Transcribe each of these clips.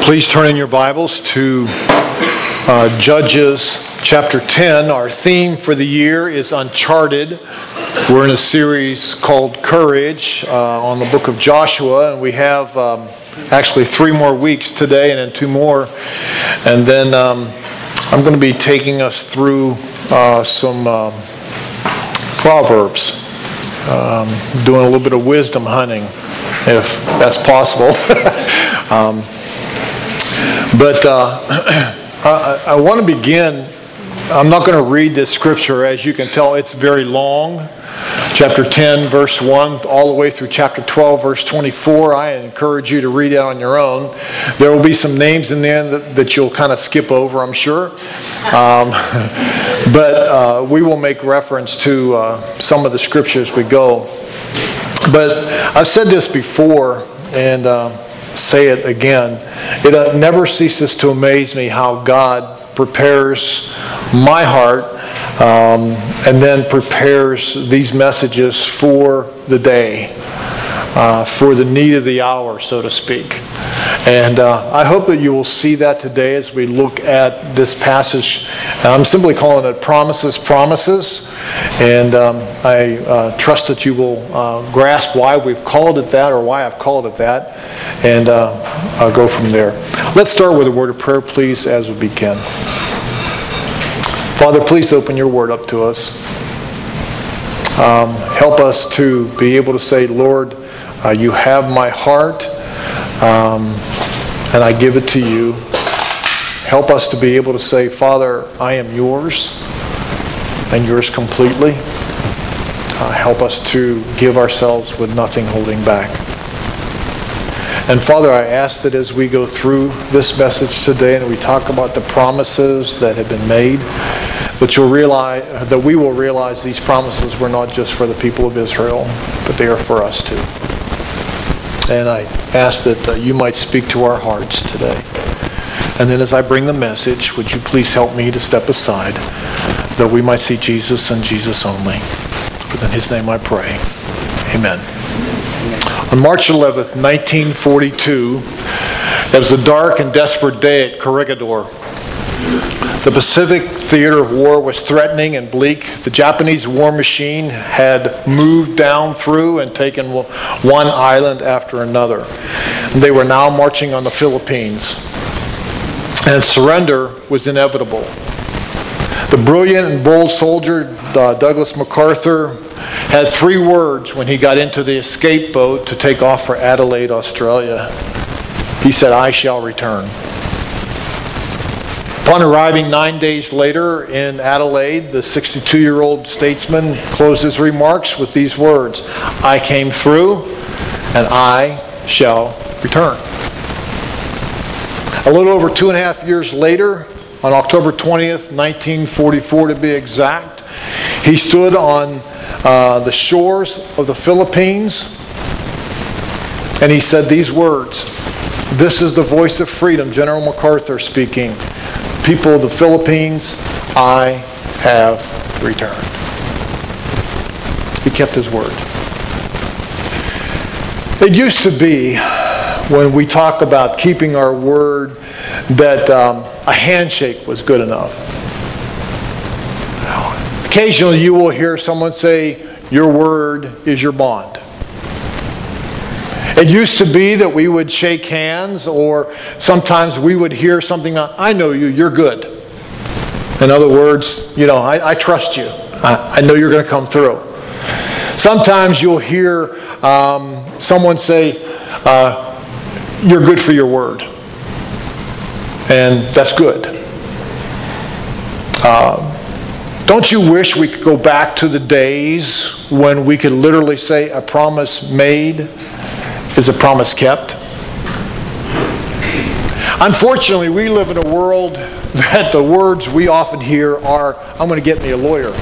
Please turn in your Bibles to Judges chapter 10. Our theme for the year is Uncharted. We're in a series called Courage on the book of Joshua, and we have actually 3 more weeks today and then 2 more. And then I'm going to be taking us through some Proverbs, doing a little bit of wisdom hunting, if that's possible. But I want to begin. I'm not going to read this scripture. As you can tell, it's very long. Chapter 10, verse 1, all the way through chapter 12, verse 24. I encourage you to read it on your own. There will be some names in there that you'll kind of skip over, I'm sure. But we will make reference to some of the scriptures as we go. But I've said this before, and say it again. It never ceases to amaze me how God prepares my heart and then prepares these messages for the day, for the need of the hour, so to speak. And I hope that you will see that today as we look at this passage. I'm simply calling it Promises. And I trust that you will grasp why we've called it that, or why I've called it that. And I'll go from there. Let's start with a word of prayer, please, as we begin. Father, please open your word up to us. Help us to be able to say, Lord, you have my heart, and I give it to you. Help us to be able to say, Father, I am yours, and yours completely. Help us to give ourselves with nothing holding back. And Father, I ask that as we go through this message today and we talk about the promises that have been made, that we will realize these promises were not just for the people of Israel, but they are for us too. And I ask that you might speak to our hearts today. And then as I bring the message, would you please help me to step aside, that we might see Jesus and Jesus only. In his name I pray. Amen. On March 11th, 1942, it was a dark and desperate day at Corregidor. The Pacific theater of war was threatening and bleak. The Japanese war machine had moved down through and taken one island after another. And they were now marching on the Philippines. And surrender was inevitable. The brilliant and bold soldier, Douglas MacArthur, had 3 words when he got into the escape boat to take off for Adelaide, Australia. He said, I shall return. Upon arriving 9 days later in Adelaide, the 62-year-old statesman closed his remarks with these words, I came through and I shall return. A little over 2.5 years later, on October 20th, 1944 to be exact, he stood on the shores of the Philippines, and he said these words, this is the voice of freedom, General MacArthur speaking. People of the Philippines, I have returned. He kept his word. It used to be, when we talk about keeping our word, that a handshake was good enough. Occasionally you will hear someone say, your word is your bond. It used to be that we would shake hands, or sometimes we would hear something, I know you, you're good. In other words, I trust you. I know you're going to come through. Sometimes you'll hear someone say, you're good for your word. And that's good. Don't you wish we could go back to the days when we could literally say a promise made is a promise kept? Unfortunately, we live in a world that the words we often hear are, I'm going to get me a lawyer.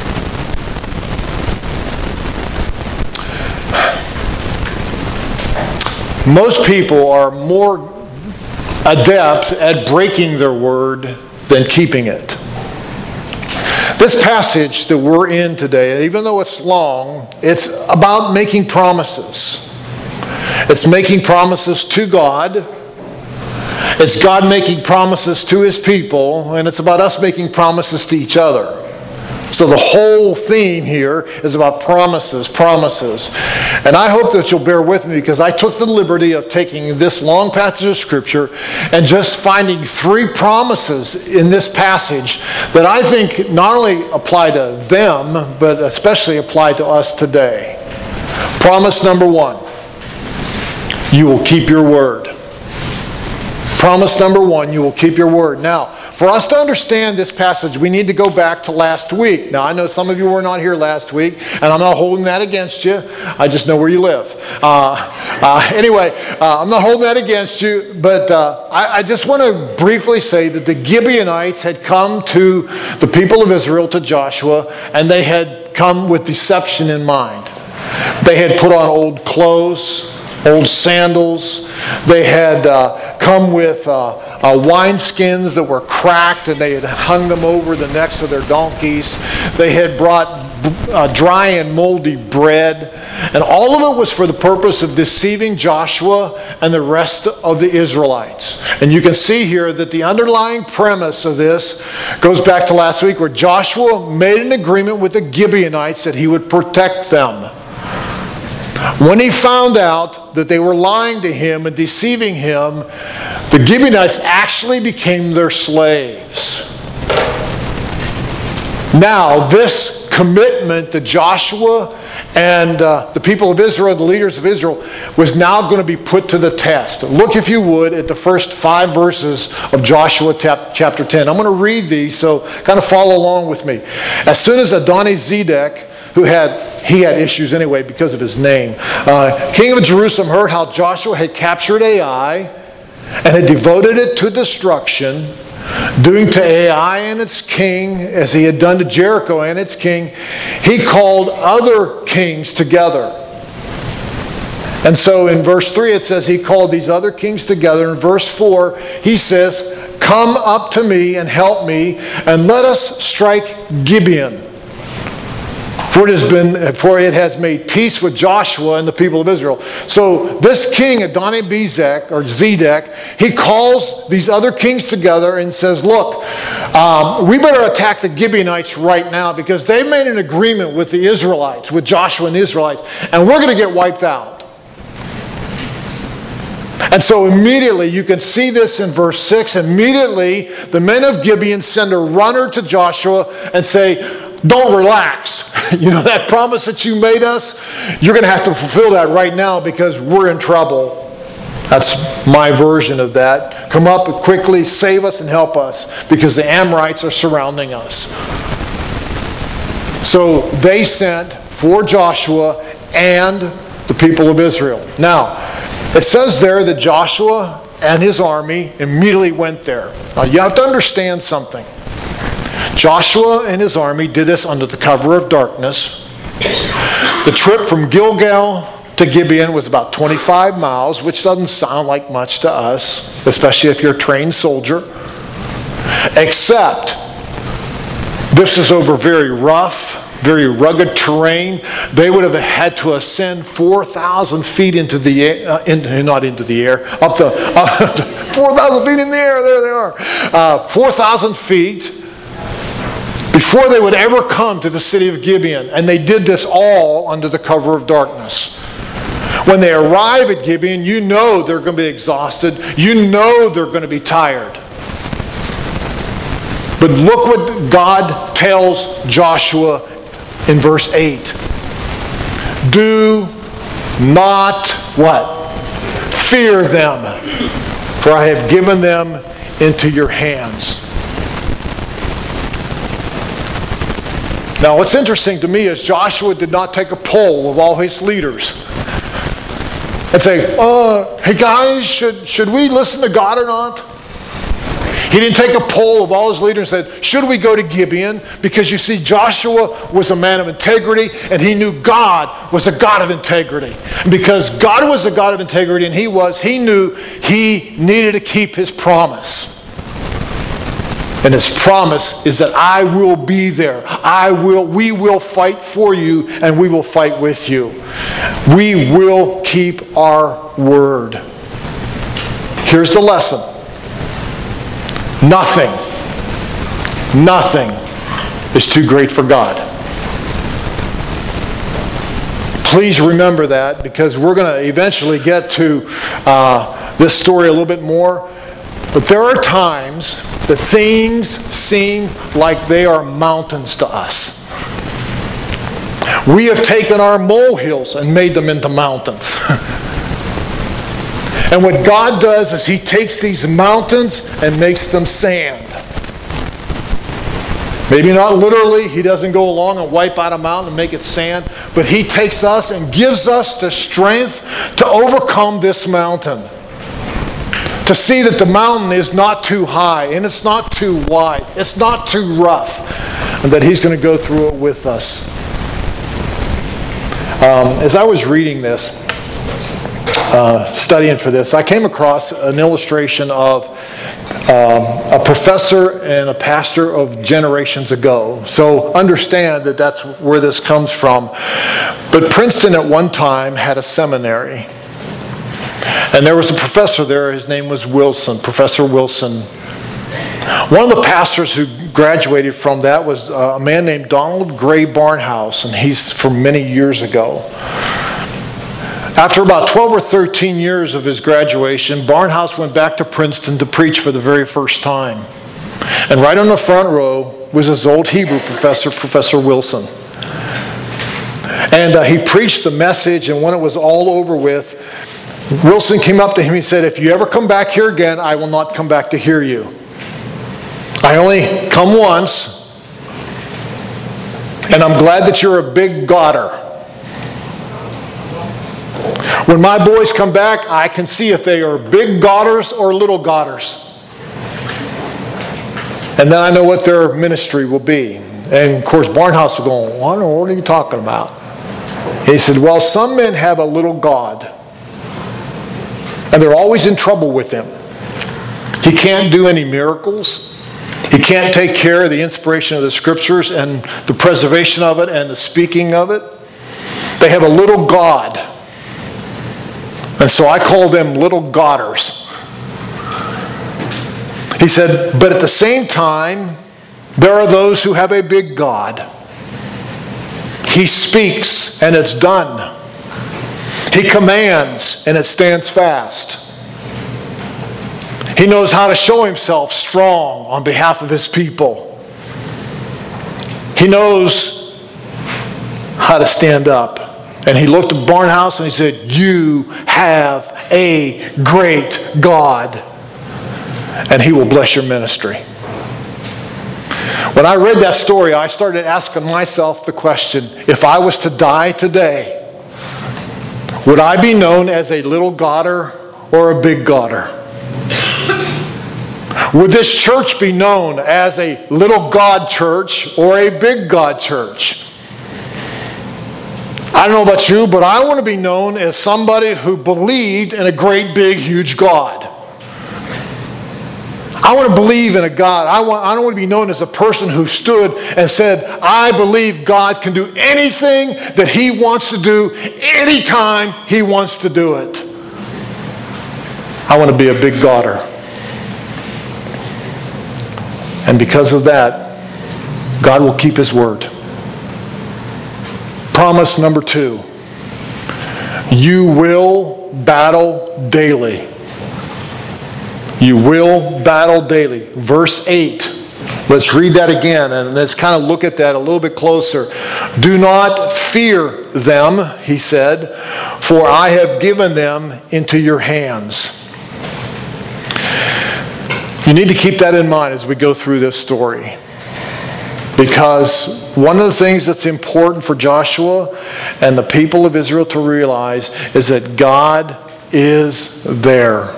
Most people are more adept at breaking their word than keeping it. This passage that we're in today, even though it's long, it's about making promises. It's making promises to God, It's God making promises to His people, and it's about us making promises to each other. So the whole theme here is about promises, promises. And I hope that you'll bear with me, because I took the liberty of taking this long passage of Scripture and just finding 3 promises in this passage that I think not only apply to them, but especially apply to us today. Promise number 1, you will keep your word. Promise number 1, you will keep your word. Now, for us to understand this passage, we need to go back to last week. Now, I know some of you were not here last week, and I'm not holding that against you. I just know where you live. Anyway, I'm not holding that against you, but I just want to briefly say that the Gibeonites had come to the people of Israel, to Joshua, and they had come with deception in mind. They had put on old clothes, old sandals. They had come with wineskins that were cracked, and they had hung them over the necks of their donkeys. They had brought dry and moldy bread. And all of it was for the purpose of deceiving Joshua and the rest of the Israelites. And you can see here that the underlying premise of this goes back to last week, where Joshua made an agreement with the Gibeonites that he would protect them. When he found out that they were lying to him and deceiving him, the Gibeonites actually became their slaves. Now, this commitment to Joshua and the people of Israel, the leaders of Israel, was now going to be put to the test. Look, if you would, at the first 5 verses of Joshua chapter 10. I'm going to read these, so kind of follow along with me. As soon as Adoni-Zedek, he had issues anyway because of his name, king of Jerusalem, heard how Joshua had captured Ai and had devoted it to destruction, doing to Ai and its king as he had done to Jericho and its king, he called other kings together. And so in verse 3 it says he called these other kings together. In verse 4 he says, "Come up to me and help me, and let us strike Gibeon. For it has made peace with Joshua and the people of Israel." So this king, Adoni-Bezek, or Zedek, he calls these other kings together and says, look, we better attack the Gibeonites right now, because they made an agreement with the Israelites, with Joshua and the Israelites, and we're going to get wiped out. And so immediately, you can see this in verse 6, immediately the men of Gibeon send a runner to Joshua and say, don't relax. You know, that promise that you made us, you're going to have to fulfill that right now, because we're in trouble. That's my version of that. Come up quickly, save us and help us, because the Amorites are surrounding us. So they sent for Joshua and the people of Israel. Now, it says there that Joshua and his army immediately went there. Now, you have to understand something. Joshua and his army did this under the cover of darkness. The trip from Gilgal to Gibeon was about 25 miles, which doesn't sound like much to us, especially if you're a trained soldier. Except, this is over very rough, very rugged terrain. They would have had to ascend 4,000 feet into the air, not into the air, up 4,000 feet in the air, there they are. 4,000 feet before they would ever come to the city of Gibeon. And they did this all under the cover of darkness. When they arrive at Gibeon, you know they're going to be exhausted. You know they're going to be tired. But look what God tells Joshua in verse 8. Do not what? Fear them, for I have given them into your hands. Now, what's interesting to me is Joshua did not take a poll of all his leaders and say, hey guys, should we listen to God or not? He didn't take a poll of all his leaders and said, should we go to Gibeon? Because you see, Joshua was a man of integrity, and he knew God was a God of integrity. And because God was a God of integrity, and he knew he needed to keep his promise. And his promise is that I will be there. We will fight for you, and we will fight with you. We will keep our word. Here's the lesson. Nothing is too great for God. Please remember that, because we're going to eventually get to this story a little bit more. But there are times that things seem like they are mountains to us. We have taken our molehills and made them into mountains. And what God does is He takes these mountains and makes them sand. Maybe not literally, He doesn't go along and wipe out a mountain and make it sand, but He takes us and gives us the strength to overcome this mountain. To see that the mountain is not too high and it's not too wide, it's not too rough, and that He's going to go through it with us. As I was reading this, studying for this, I came across an illustration of a professor and a pastor of generations ago. So understand that that's where this comes from. But Princeton at one time had a seminary. And there was a professor there. His name was Wilson, Professor Wilson. One of the pastors who graduated from that was a man named Donald Gray Barnhouse, and he's from many years ago. After about 12 or 13 years of his graduation, Barnhouse went back to Princeton to preach for the very first time. And right on the front row was his old Hebrew professor, Professor Wilson. And he preached the message, and when it was all over with, Wilson came up to him and said, "If you ever come back here again, I will not come back to hear you. I only come once, and I'm glad that you're a big Godder. When my boys come back, I can see if they are big Godders or little Godders. And then I know what their ministry will be." And of course, Barnhouse was going, "What are you talking about?" He said, "Well, some men have a little God, and they're always in trouble with him. He can't do any miracles. He can't take care of the inspiration of the Scriptures and the preservation of it and the speaking of it. They have a little God. And so I call them little Godders." He said, "But at the same time, there are those who have a big God. He speaks and it's done. He commands and it stands fast. He knows how to show Himself strong on behalf of His people. He knows how to stand up." And he looked at Barnhouse and he said, "You have a great God, and He will bless your ministry." When I read that story, I started asking myself the question, if I was to die today, would I be known as a little Godder or a big Godder? Would this church be known as a little God church or a big God church? I don't know about you, but I want to be known as somebody who believed in a great, big, huge God. I want to believe in a God. I don't want to be known as a person who stood and said, "I believe God can do anything that He wants to do, anytime He wants to do it." I want to be a big Godder. And because of that, God will keep His word. Promise number 2. You will battle daily. You will battle daily. Verse 8. Let's read that again and let's kind of look at that a little bit closer. "Do not fear them," He said, "for I have given them into your hands." You need to keep that in mind as we go through this story. Because one of the things that's important for Joshua and the people of Israel to realize is that God is there.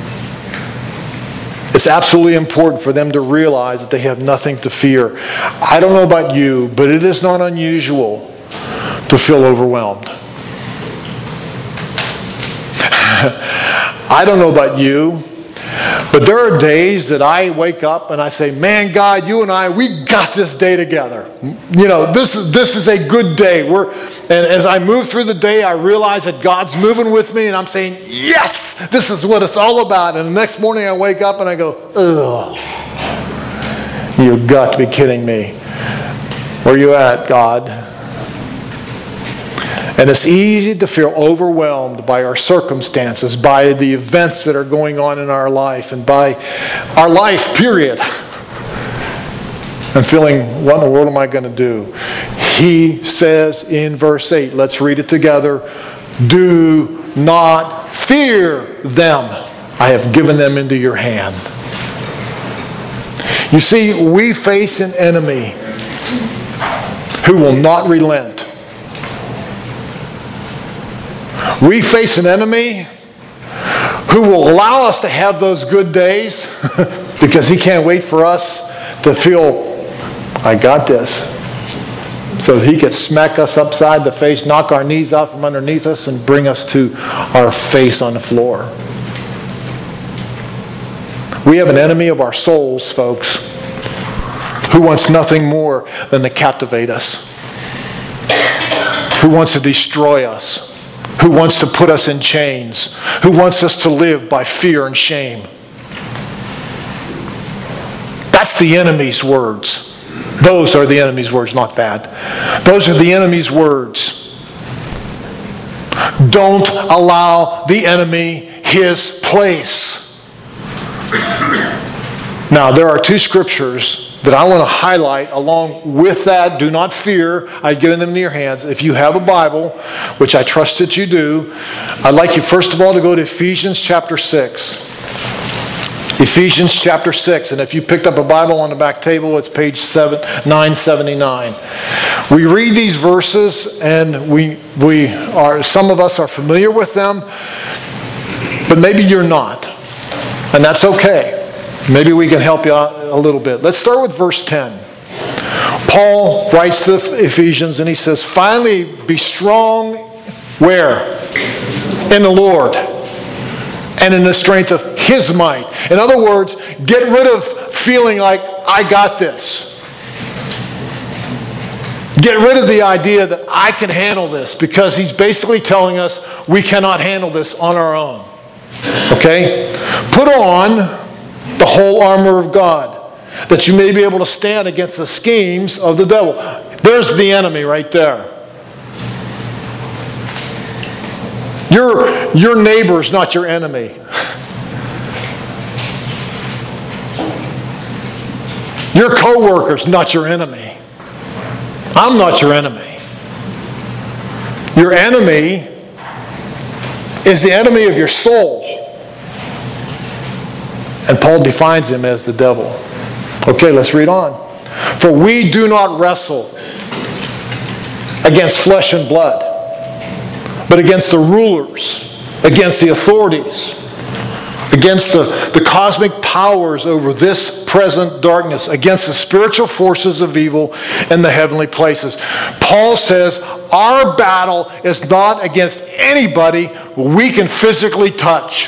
It's absolutely important for them to realize that they have nothing to fear. I don't know about you, but it is not unusual to feel overwhelmed. I don't know about you, but there are days that I wake up and I say, "Man, God, you and I, we got this day together. You know, this is a good day." And as I move through the day, I realize that God's moving with me, and I'm saying, "Yes, this is what it's all about." And the next morning I wake up and I go, "Ugh." You've got to be kidding me. Where you at, God? And it's easy to feel overwhelmed by our circumstances, by the events that are going on in our life, and by our life, period. And feeling, what in the world am I going to do? He says in verse 8, let's read it together, do not fear them. I have given them into your hand. You see, we face an enemy who will not relent. We face an enemy who will allow us to have those good days because he can't wait for us to feel, I got this. So he could smack us upside the face, knock our knees out from underneath us, and bring us to our face on the floor. We have an enemy of our souls, folks, who wants nothing more than to captivate us, who wants to destroy us, who wants to put us in chains, who wants us to live by fear and shame. That's the enemy's words. Those are the enemy's words, not that. Those are the enemy's words. Don't allow the enemy his place. Now, there are two scriptures that I want to highlight along with that. Do not fear. I've given them in your hands. If you have a Bible, which I trust that you do, I'd like you first of all to go to Ephesians chapter 6. Ephesians chapter 6. And if you picked up a Bible on the back table, it's page 979. We read these verses and some of us are familiar with them, but maybe you're not. And that's okay. Maybe we can help you out a little bit. Let's start with verse 10. Paul writes to the Ephesians and he says, finally be strong, where? In the Lord and in the strength of His might. In other words, get rid of feeling like, I got this. Get rid of the idea that I can handle this, because he's basically telling us we cannot handle this on our own. Okay? Put on the whole armor of God, that you may be able to stand against the schemes of the devil. There's the enemy right there. Your neighbor's not your enemy. Your co-worker's not your enemy. I'm not your enemy. Your enemy is the enemy of your soul. And Paul defines him as the devil. Okay, let's read on. For we do not wrestle against flesh and blood, but against the rulers, against the authorities, against the cosmic powers over this present darkness, against the spiritual forces of evil in the heavenly places. Paul says our battle is not against anybody we can physically touch.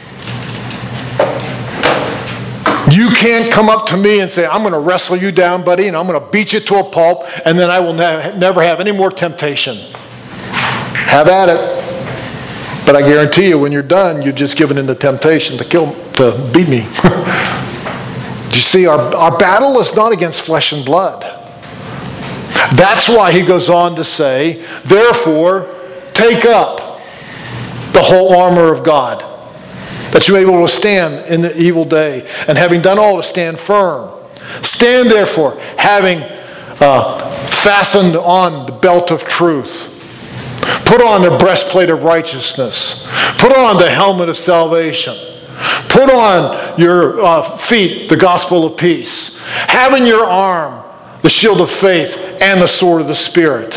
You can't come up to me and say, I'm going to wrestle you down, buddy, and I'm going to beat you to a pulp, and then I will never have any more temptation. Have at it. But I guarantee you, when you're done, you've just given in to temptation to beat me. You see, our battle is not against flesh and blood. That's why he goes on to say, therefore, take up the whole armor of God, that you may be able to stand in the evil day, and having done all, to stand firm. Stand therefore, having fastened on the belt of truth. Put on the breastplate of righteousness. Put on the helmet of salvation. Put on your feet the gospel of peace. Have in your arm the shield of faith and the sword of the Spirit.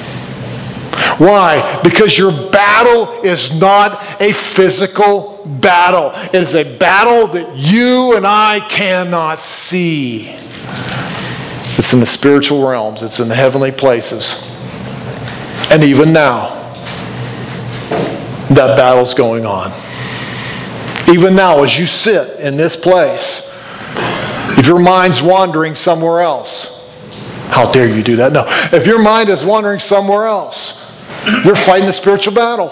Why? Because your battle is not a physical battle. It is a battle that you and I cannot see. It's in the spiritual realms. It's in the heavenly places. And even now, that battle's going on. Even now, as you sit in this place, if your mind's wandering somewhere else, how dare you do that? No. If your mind is wandering somewhere else, you're fighting a spiritual battle.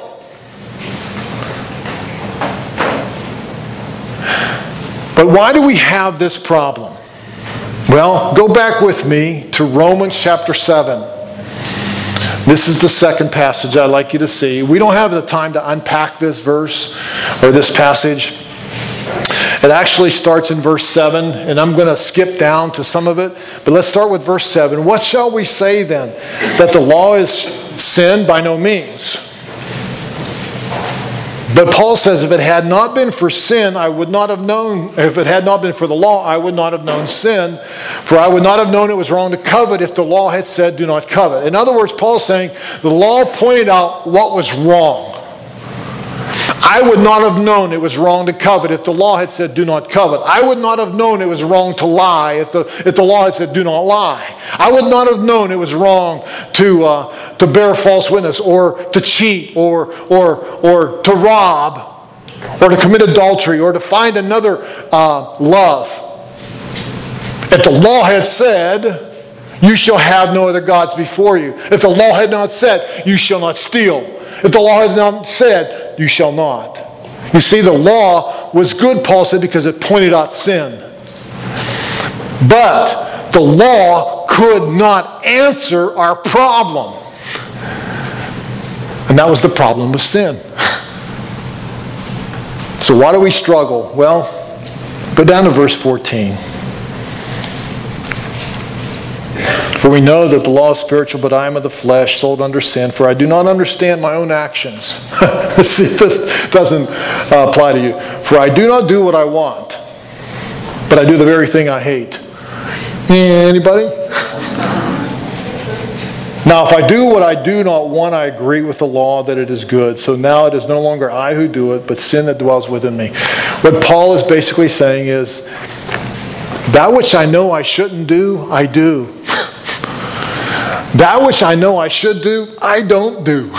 But why do we have this problem? Well, go back with me to Romans chapter 7. This is the second passage I'd like you to see. We don't have the time to unpack this verse or this passage. It actually starts in verse 7, and I'm going to skip down to some of it. But let's start with verse 7. What shall we say then? That the law is sin? By no means. But Paul says, if it had not been for sin, I would not have known, if it had not been for the law, I would not have known sin. For I would not have known it was wrong to covet if the law had said, do not covet. In other words, Paul's saying, the law pointed out what was wrong. I would not have known it was wrong to covet if the law had said, do not covet. I would not have known it was wrong to lie if the law had said, do not lie. I would not have known it was wrong to bear false witness or to cheat or to rob or to commit adultery or to find another love. If the law had said, you shall have no other gods before you. If the law had not said, you shall not steal. If the law had not said, you shall not. You see, the law was good, Paul said, because it pointed out sin. But the law could not answer our problem. And that was the problem of sin. So why do we struggle? Well, go down to verse 14. For we know that the law is spiritual, but I am of the flesh, sold under sin. For I do not understand my own actions. See, this doesn't apply to you. For I do not do what I want, but I do the very thing I hate. Anybody? Now, if I do what I do not want, I agree with the law that it is good. So now it is no longer I who do it, but sin that dwells within me. What Paul is basically saying is, that which I know I shouldn't do, I do. That which I know I should do, I don't do.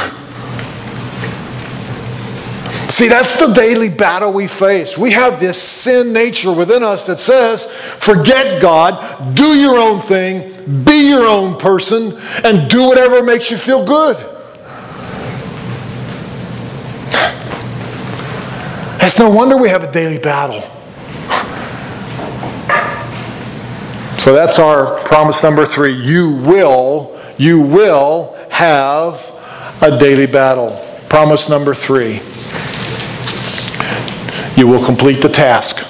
See, that's the daily battle we face. We have this sin nature within us that says, forget God, do your own thing, be your own person, and do whatever makes you feel good. It's no wonder we have a daily battle. So that's our promise number 3. You will have a daily battle. Promise number 3. You will complete the task.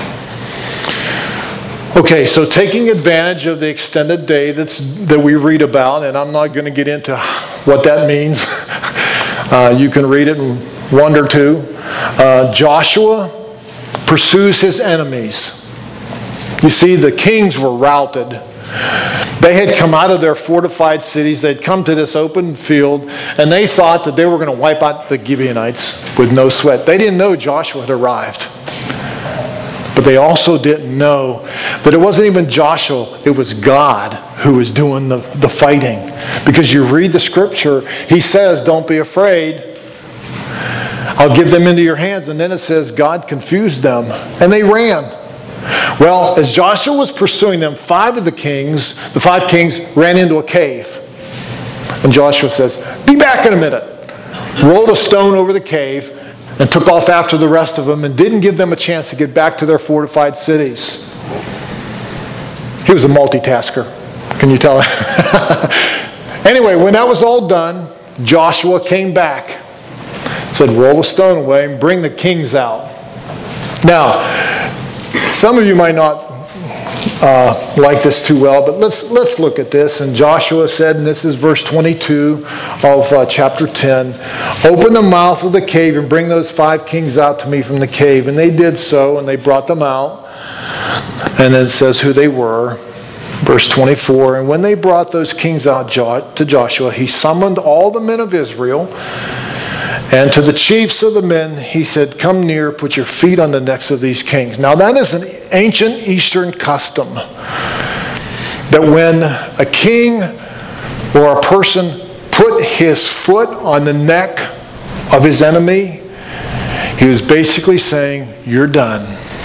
Okay, so taking advantage of the extended day that we read about, and I'm not going to get into what that means. You can read it in wonder too. Joshua pursues his enemies. You see, the kings were routed. They had come out of their fortified cities. They'd come to this open field, and they thought that they were going to wipe out the Gibeonites with no sweat. They didn't know Joshua had arrived. But they also didn't know that it wasn't even Joshua, it was God who was doing the fighting. Because you read the scripture, he says, don't be afraid. I'll give them into your hands. And then it says, God confused them, and they ran. Well, as Joshua was pursuing them, 5 of the 5 kings ran into a cave. And Joshua says, be back in a minute. Rolled a stone over the cave and took off after the rest of them and didn't give them a chance to get back to their fortified cities. He was a multitasker. Can you tell? Anyway, when that was all done, Joshua came back. Said, roll the stone away and bring the kings out. Now, some of you might not like this too well, but let's look at this. And Joshua said, and this is verse 22 of chapter 10, open the mouth of the cave and bring those 5 kings out to me from the cave. And they did so, and they brought them out. And then it says who they were. Verse 24, and when they brought those kings out to Joshua, he summoned all the men of Israel. And to the chiefs of the men, he said, come near, put your feet on the necks of these kings. Now that is an ancient Eastern custom. That when a king or a person put his foot on the neck of his enemy, he was basically saying, you're done.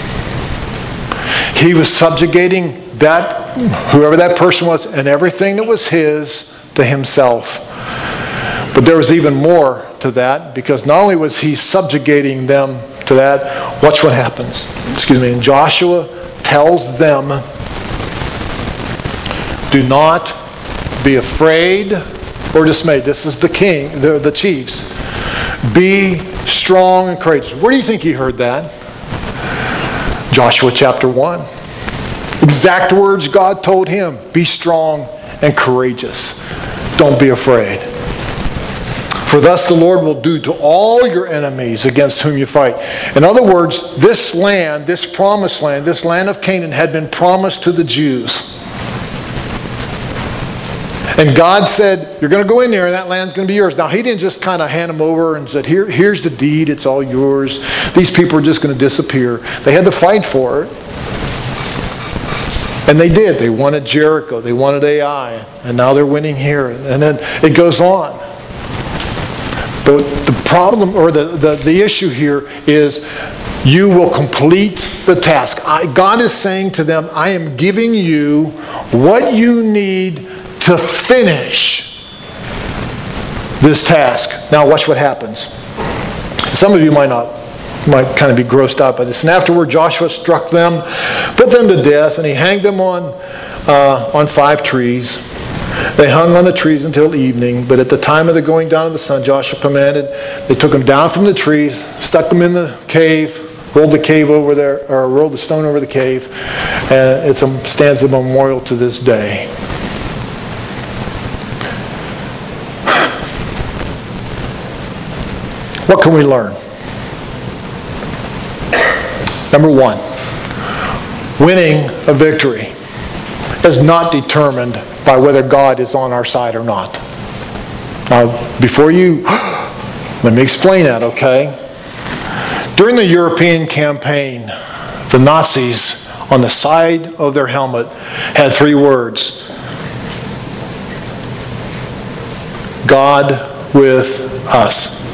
He was subjugating whoever that person was, and everything that was his to himself. But there was even more to that, because not only was he subjugating them to that, watch what happens. And Joshua tells them Do not be afraid or dismayed. This is the king, the chiefs. Be strong and courageous. Where do you think he heard that? Joshua chapter 1. Exact words God told him. Be strong and courageous. Don't be afraid. For thus the Lord will do to all your enemies against whom you fight. In other words, this land, this promised land, this land of Canaan had been promised to the Jews. And God said, you're going to go in there and that land's going to be yours. Now, he didn't just kind of hand them over and said, here's the deed, it's all yours. These people are just going to disappear. They had to fight for it. And they did. They wanted Jericho. They wanted Ai. And now they're winning here. And then it goes on. But the problem, or the issue here is you will complete the task. God is saying to them, I am giving you what you need to finish this task. Now watch what happens. Some of you might kind of be grossed out by this. And afterward Joshua struck them, put them to death, and he hanged them on 5 trees. They hung on the trees until evening, but at the time of the going down of the sun, Joshua commanded, they took them down from the trees, stuck them in the cave, rolled the cave over there, or rolled the stone over the cave, and it stands a memorial to this day. What can we learn? Number 1, winning a victory is not determined by whether God is on our side or not. Now, let me explain that, okay? During the European campaign, the Nazis, on the side of their helmet, had 3 words. God with us.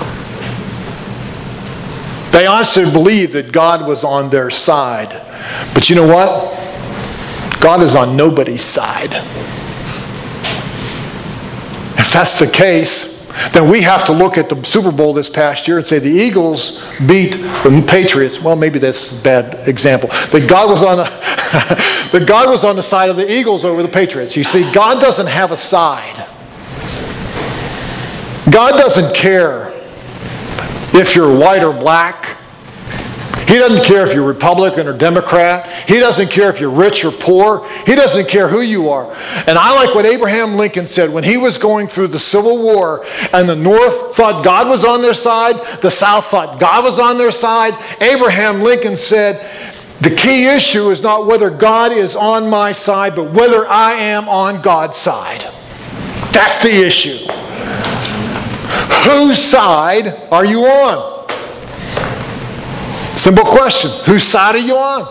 They honestly believed that God was on their side. But you know what? God is on nobody's side. If that's the case, then we have to look at the Super Bowl this past year and say the Eagles beat the Patriots. Well, maybe that's a bad example. That God was on the side of the Eagles over the Patriots. You see, God doesn't have a side. God doesn't care if you're white or black. He doesn't care if you're Republican or Democrat. He doesn't care if you're rich or poor. He doesn't care who you are. And I like what Abraham Lincoln said when he was going through the Civil War, and the North thought God was on their side, the South thought God was on their side. Abraham Lincoln said, the key issue is not whether God is on my side, but whether I am on God's side. That's the issue. Whose side are you on? Simple question. Whose side are you on?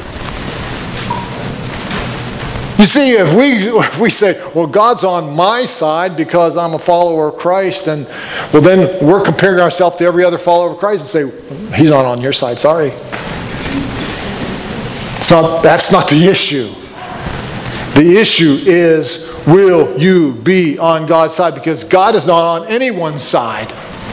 You see, if we say, well, God's on my side because I'm a follower of Christ, and well, then we're comparing ourselves to every other follower of Christ and say, he's not on your side, sorry. That's not the issue. The issue is, will you be on God's side? Because God is not on anyone's side.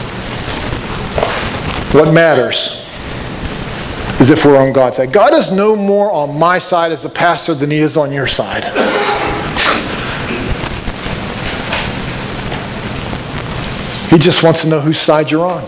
What matters is if we're on God's side. God is no more on my side as a pastor than he is on your side. He just wants to know whose side you're on.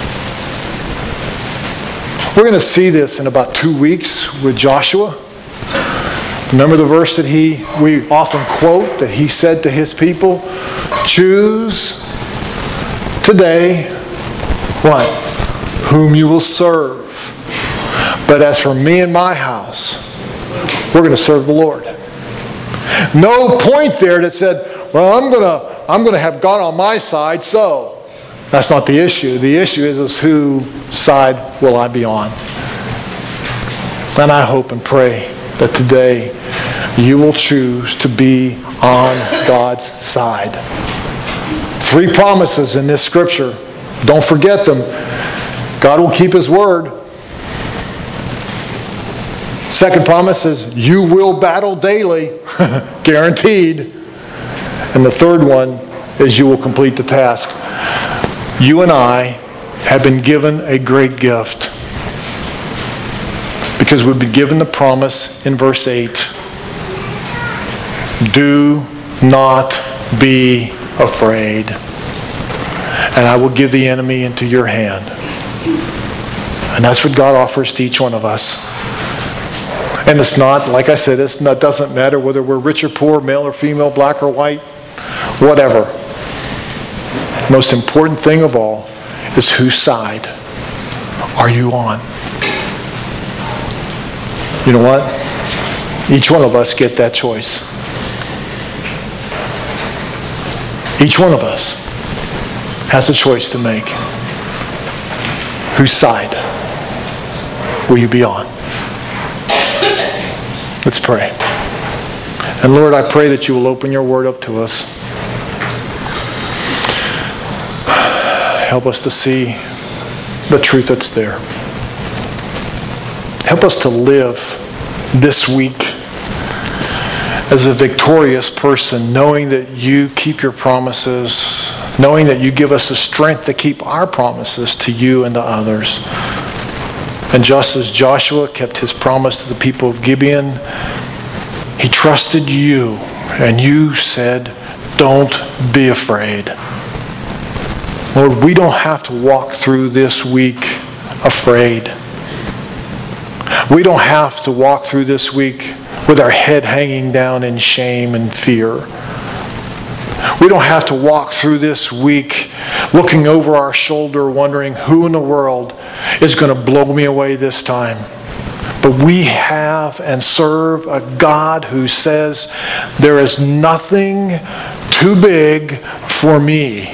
We're going to see this in about 2 weeks with Joshua. Remember the verse that we often quote, that he said to his people, choose today what? Whom you will serve. But as for me and my house, we're going to serve the Lord. No point there that said, well, I'm going to have God on my side, so. That's not the issue. The issue is whose side will I be on? And I hope and pray that today you will choose to be on God's side. 3 promises in this scripture. Don't forget them. God will keep his word. Second promise is you will battle daily, guaranteed. And the third one is you will complete the task. You and I have been given a great gift because we've been given the promise in verse 8 Do not be afraid. And I will give the enemy into your hand. And that's what God offers to each one of us. And it's not, like I said, it doesn't matter whether we're rich or poor, male or female, black or white, whatever. Most important thing of all is whose side are you on? You know what? Each one of us get that choice. Each one of us has a choice to make. Whose side will you be on? Let's pray. And Lord, I pray that you will open your word up to us. Help us to see the truth that's there. Help us to live this week as a victorious person, knowing that you keep your promises, knowing that you give us the strength to keep our promises to you and to others. And just as Joshua kept his promise to the people of Gibeon, he trusted you, and you said, don't be afraid. Lord, we don't have to walk through this week afraid. We don't have to walk through this week with our head hanging down in shame and fear. We don't have to walk through this week looking over our shoulder wondering who in the world is going to blow me away this time. But we have and serve a God who says there is nothing too big for me.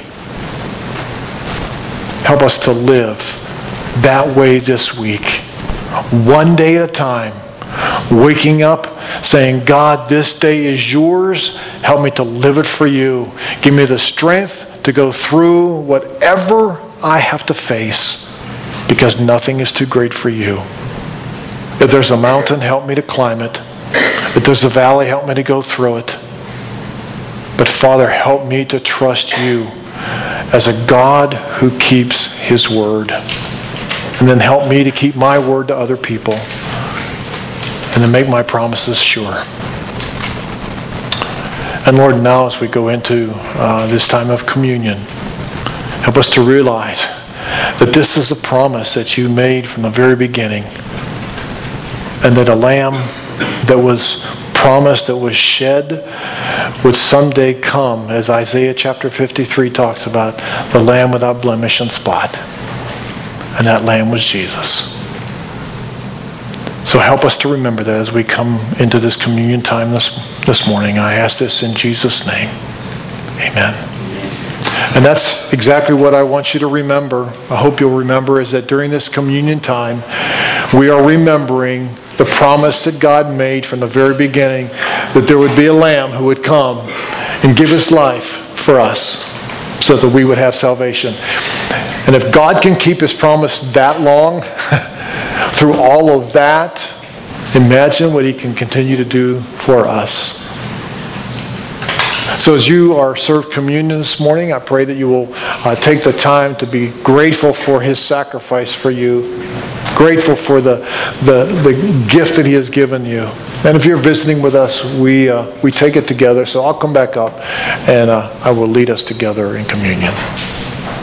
Help us to live that way this week. One day at a time. Waking up saying, God, this day is yours. Help me to live it for you. Give me the strength to go through whatever I have to face, because nothing is too great for you. If there's a mountain, help me to climb it. If there's a valley, help me to go through it. But Father, help me to trust you as a God who keeps his word. And then help me to keep my word to other people. And to make my promises sure. And Lord, now as we go into this time of communion, help us to realize that this is a promise that you made from the very beginning. And that a lamb that was promised, that was shed, would someday come, as Isaiah chapter 53 talks about, the lamb without blemish and spot. And that lamb was Jesus. So help us to remember that as we come into this communion time this morning. I ask this in Jesus' name. Amen. And that's exactly what I want you to remember. I hope you'll remember is that during this communion time, we are remembering the promise that God made from the very beginning that there would be a lamb who would come and give his life for us so that we would have salvation. And if God can keep his promise that long, through all of that, imagine what he can continue to do for us. So as you are served communion this morning, I pray that you will take the time to be grateful for his sacrifice for you, grateful for the gift that he has given you. And if you're visiting with us, we take it together. So I'll come back up and I will lead us together in communion.